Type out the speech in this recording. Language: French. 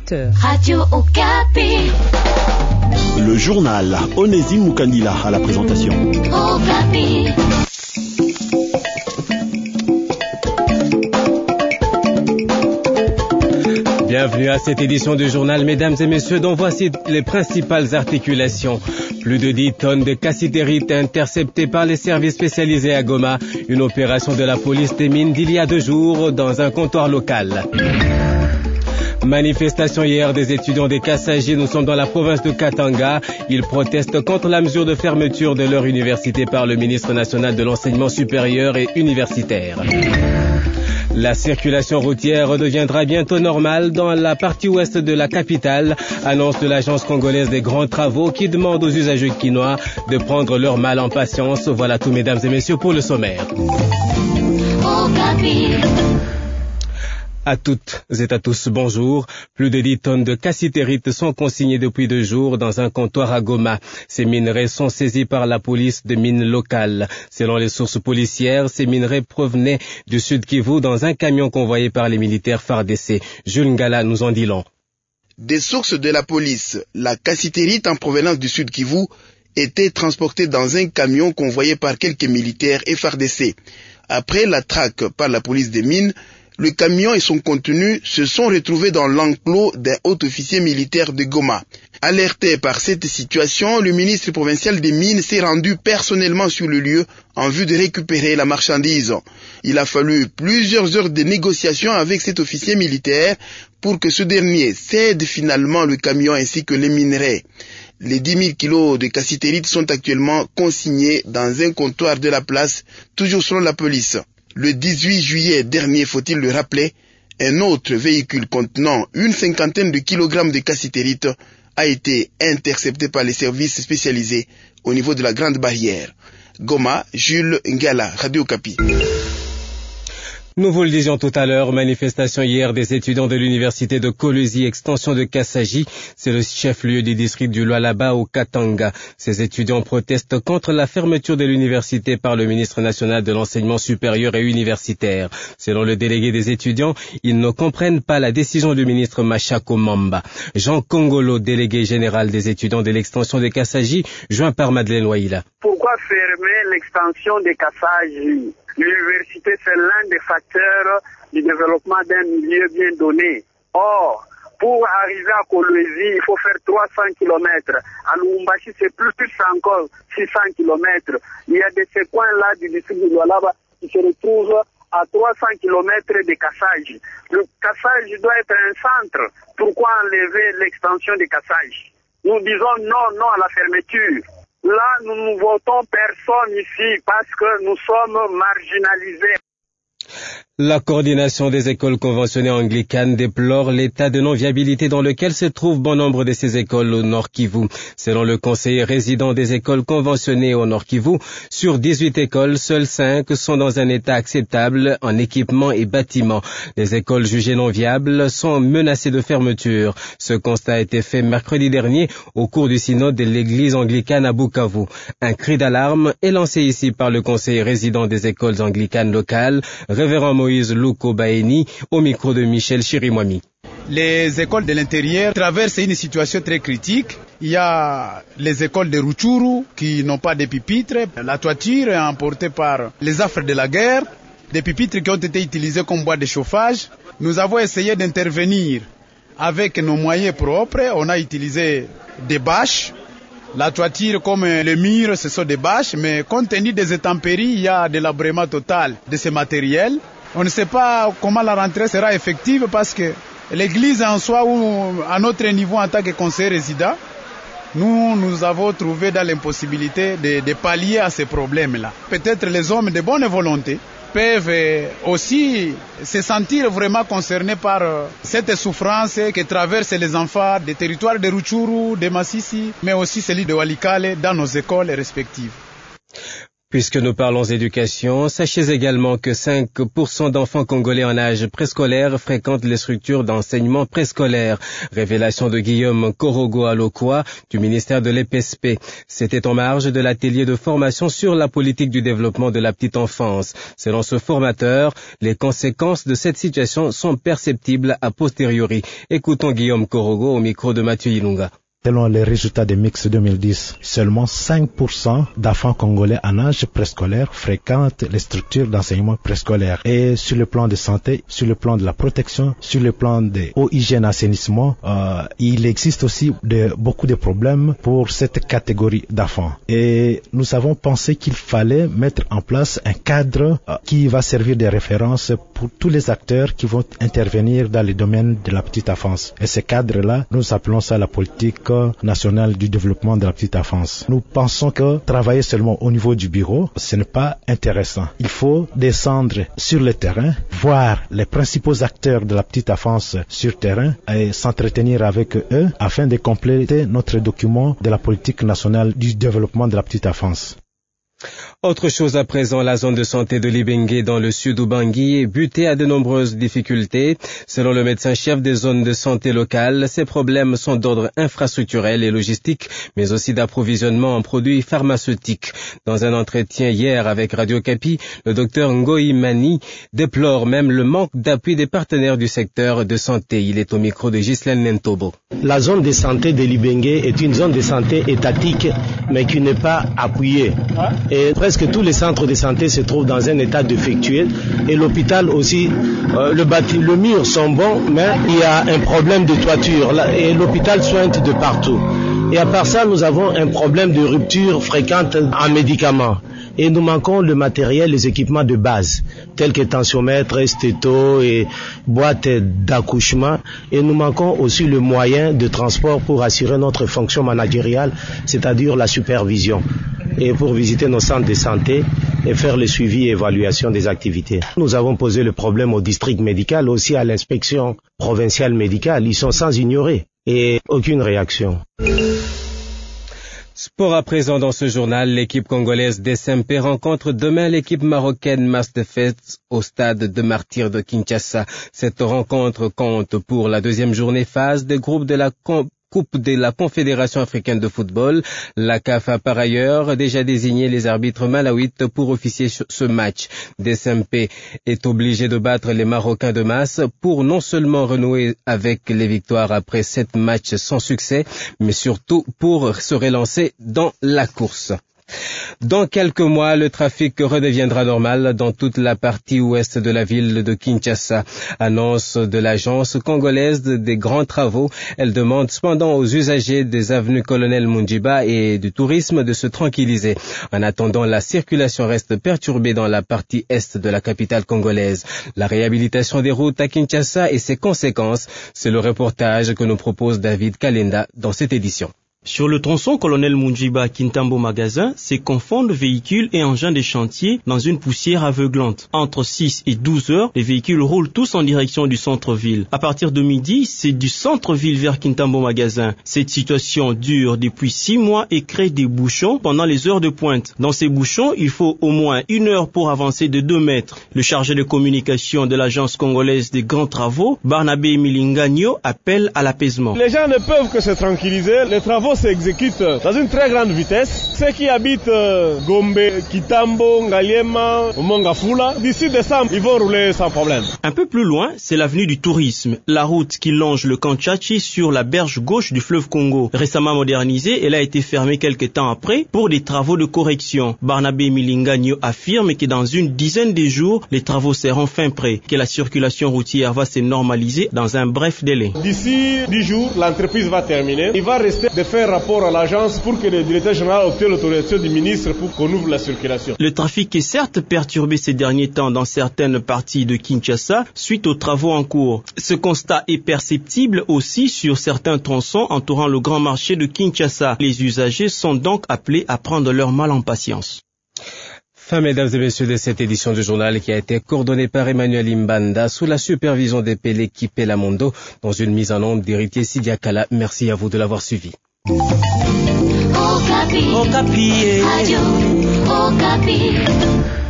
Radio Okapi. Le journal Onésime Mukandila à la présentation. Okapi. Bienvenue à cette édition du journal, mesdames et messieurs, dont voici les principales articulations. Plus de 10 tonnes de cassitérite interceptées par les services spécialisés à Goma. Une opération de la police des mines d'il y a 2 jours dans un comptoir local. Manifestation hier des étudiants des Kassaji. Nous sommes dans la province de Katanga. Ils protestent contre la mesure de fermeture de leur université par le ministre national de l'enseignement supérieur et universitaire. La circulation routière redeviendra bientôt normale dans la partie ouest de la capitale, annonce de l'agence congolaise des grands travaux qui demande aux usagers quinois de prendre leur mal en patience. Voilà tout, mesdames et messieurs, pour le sommaire. À toutes et à tous, bonjour. Plus de 10 tonnes de cassitérite sont consignées depuis 2 jours dans un comptoir à Goma. Ces minerais sont saisis par la police de mines locales. Selon les sources policières, ces minerais provenaient du Sud Kivu dans un camion convoyé par les militaires FARDC. Jules Ngala nous en dit long. Des sources de la police, la cassitérite en provenance du Sud Kivu était transportée dans un camion convoyé par quelques militaires et FARDC. Après la traque par la police des mines, le camion et son contenu se sont retrouvés dans l'enclos d'un haut officier militaire de Goma. Alerté par cette situation, le ministre provincial des Mines s'est rendu personnellement sur le lieu en vue de récupérer la marchandise. Il a fallu plusieurs heures de négociations avec cet officier militaire pour que ce dernier cède finalement le camion ainsi que les minerais. Les 10 000 kilos de cassitérite sont actuellement consignés dans un comptoir de la place, toujours selon la police. Le 18 juillet dernier, faut-il le rappeler, un autre véhicule contenant une 50aine de kilogrammes de cassitérite a été intercepté par les services spécialisés au niveau de la Grande Barrière. Goma, Jules Ngala, Radio Okapi. Nous vous le disions tout à l'heure, manifestation hier des étudiants de l'université de Kolwezi, extension de Kassaji. C'est le chef-lieu du district du Lualaba au Katanga. Ces étudiants protestent contre la fermeture de l'université par le ministre national de l'enseignement supérieur et universitaire. Selon le délégué des étudiants, ils ne comprennent pas la décision du ministre Machako Mamba. Jean Kongolo, délégué général des étudiants de l'extension de Kassaji, joint par Madeleine Waïla. Pourquoi fermer l'extension de Kassaji? L'université, c'est l'un des facteurs du développement d'un milieu bien donné. Or, pour arriver à Kolwezi, il faut faire 300 km. À Lubumbashi, c'est plus encore 600 km. Il y a de ces coins-là du district de Lualaba qui se retrouvent à 300 km de Kassaji. Le Kassaji doit être un centre. Pourquoi enlever l'extension de Kassaji? Nous disons non à la fermeture. Là, nous ne votons personne ici parce que nous sommes marginalisés. La coordination des écoles conventionnées anglicanes déplore l'état de non-viabilité dans lequel se trouve bon nombre de ces écoles au Nord Kivu. Selon le conseiller résident des écoles conventionnées au Nord Kivu, sur 18 écoles, seules 5 sont dans un état acceptable en équipement et bâtiments. Les écoles jugées non viables sont menacées de fermeture. Ce constat a été fait mercredi dernier au cours du synode de l'église anglicane à Bukavu. Un cri d'alarme est lancé ici par le conseiller résident des écoles anglicanes locales, révérend Moïse Louko Baeni, au micro de Michel Chirimwami. Les écoles de l'intérieur traversent une situation très critique. Il y a les écoles de Rutshuru qui n'ont pas de pupitres. La toiture est emportée par les affres de la guerre. Des pupitres qui ont été utilisés comme bois de chauffage. Nous avons essayé d'intervenir avec nos moyens propres. On a utilisé des bâches. La toiture comme le mur, ce sont des bâches, mais compte tenu des intempéries, il y a de l'abrément total de ces matériels. On ne sait pas comment la rentrée sera effective parce que l'église en soi ou à notre niveau en tant que conseiller résident, nous avons trouvé dans l'impossibilité de pallier à ces problèmes-là. Peut-être les hommes de bonne volonté peuvent aussi se sentir vraiment concernés par cette souffrance que traversent les enfants des territoires de Rutshuru, de Masisi, mais aussi celui de Walikale dans nos écoles respectives. Puisque nous parlons éducation, sachez également que 5% d'enfants congolais en âge préscolaire fréquentent les structures d'enseignement préscolaire. Révélation de Guillaume Korogo Alokwa du ministère de l'EPSP. C'était en marge de l'atelier de formation sur la politique du développement de la petite enfance. Selon ce formateur, les conséquences de cette situation sont perceptibles a posteriori. Écoutons Guillaume Korogo au micro de Mathieu Ilunga. Selon les résultats des Mix 2010, seulement 5% d'enfants congolais en âge préscolaire fréquentent les structures d'enseignement préscolaire. Et sur le plan de santé, sur le plan de la protection, sur le plan de eau, hygiène, assainissement, il existe aussi beaucoup de problèmes pour cette catégorie d'enfants. Et nous avons pensé qu'il fallait mettre en place un cadre qui va servir de référence pour tous les acteurs qui vont intervenir dans le domaine de la petite enfance. Et ce cadre-là, nous appelons ça la politique national du développement de la petite enfance. Nous pensons que travailler seulement au niveau du bureau, ce n'est pas intéressant. Il faut descendre sur le terrain, voir les principaux acteurs de la petite enfance sur terrain et s'entretenir avec eux afin de compléter notre document de la politique nationale du développement de la petite enfance. Autre chose à présent, la zone de santé de Libenge dans le sud Ubangui est butée à de nombreuses difficultés. Selon le médecin-chef des zones de santé locales, ces problèmes sont d'ordre infrastructurel et logistique, mais aussi d'approvisionnement en produits pharmaceutiques. Dans un entretien hier avec Radio Kapi, le docteur Ngoï Mani déplore même le manque d'appui des partenaires du secteur de santé. Il est au micro de Ghislaine Nentobo. La zone de santé de Libenge est une zone de santé étatique, mais qui n'est pas appuyée. Et presque tous les centres de santé se trouvent dans un état défectueux et l'hôpital aussi, le mur sont bons, mais il y a un problème de toiture et l'hôpital soigne de partout. Et à part ça, nous avons un problème de rupture fréquente en médicaments. Et nous manquons le matériel, les équipements de base, tels que tensiomètre, stéto et boîte d'accouchement. Et nous manquons aussi le moyen de transport pour assurer notre fonction managériale, c'est-à-dire la supervision, et pour visiter nos centres de santé et faire le suivi et évaluation des activités. Nous avons posé le problème au district médical, aussi à l'inspection provinciale médicale. Ils sont sans ignorer et aucune réaction. Sport à présent dans ce journal, l'équipe congolaise d'SMP rencontre demain l'équipe marocaine Mastefet au stade de Martyrs de Kinshasa. Cette rencontre compte pour la deuxième journée phase des groupes de la Coupe de la Confédération africaine de football. La CAF a par ailleurs déjà désigné les arbitres malawites pour officier ce match. DSMP est obligé de battre les Marocains de masse pour non seulement renouer avec les victoires après 7 matchs sans succès, mais surtout pour se relancer dans la course. Dans quelques mois, le trafic redeviendra normal dans toute la partie ouest de la ville de Kinshasa. Annonce de l'agence congolaise des grands travaux. Elle demande cependant aux usagers des avenues Colonel Munjiba et du tourisme de se tranquilliser. En attendant, la circulation reste perturbée dans la partie est de la capitale congolaise. La réhabilitation des routes à Kinshasa et ses conséquences, c'est le reportage que nous propose David Kalenda dans cette édition. Sur le tronçon Colonel Munjiba Kintambo Magasin, se confondent véhicules et engins de chantier dans une poussière aveuglante. Entre 6 et 12 heures, les véhicules roulent tous en direction du centre-ville. À partir de midi, c'est du centre-ville vers Kintambo Magasin. Cette situation dure depuis 6 mois et crée des bouchons pendant les heures de pointe. Dans ces bouchons, il faut au moins 1 heure pour avancer de 2 mètres. Le chargé de communication de l'agence congolaise des grands travaux, Barnabé Milingagno, appelle à l'apaisement. Les gens ne peuvent que se tranquilliser. Les travaux s'exécute dans une très grande vitesse. Ceux qui habitent Gombe, Kitambo, Ngaliema, Mongafula, d'ici décembre, ils vont rouler sans problème. Un peu plus loin, c'est l'avenue du tourisme, la route qui longe le Kanchachi sur la berge gauche du fleuve Congo. Récemment modernisée, elle a été fermée quelques temps après pour des travaux de correction. Barnabé Milingagno affirme que dans une dizaine de jours, les travaux seront fin prêts, que la circulation routière va se normaliser dans un bref délai. D'ici 10 jours, l'entreprise va terminer. Il va rester de faire rapport à l'agence pour que le directeur général obtienne l'autorisation du ministre pour qu'on ouvre la circulation. Le trafic est certes perturbé ces derniers temps dans certaines parties de Kinshasa suite aux travaux en cours. Ce constat est perceptible aussi sur certains tronçons entourant le grand marché de Kinshasa. Les usagers sont donc appelés à prendre leur mal en patience. Fin, mesdames et messieurs, de cette édition du journal qui a été coordonnée par Emmanuel Imbanda sous la supervision des Pelé Kipelamondo dans une mise en onde d'Héritier Sidiakala. Merci à vous de l'avoir suivi. Okapi. Okapi. Radio Okapi.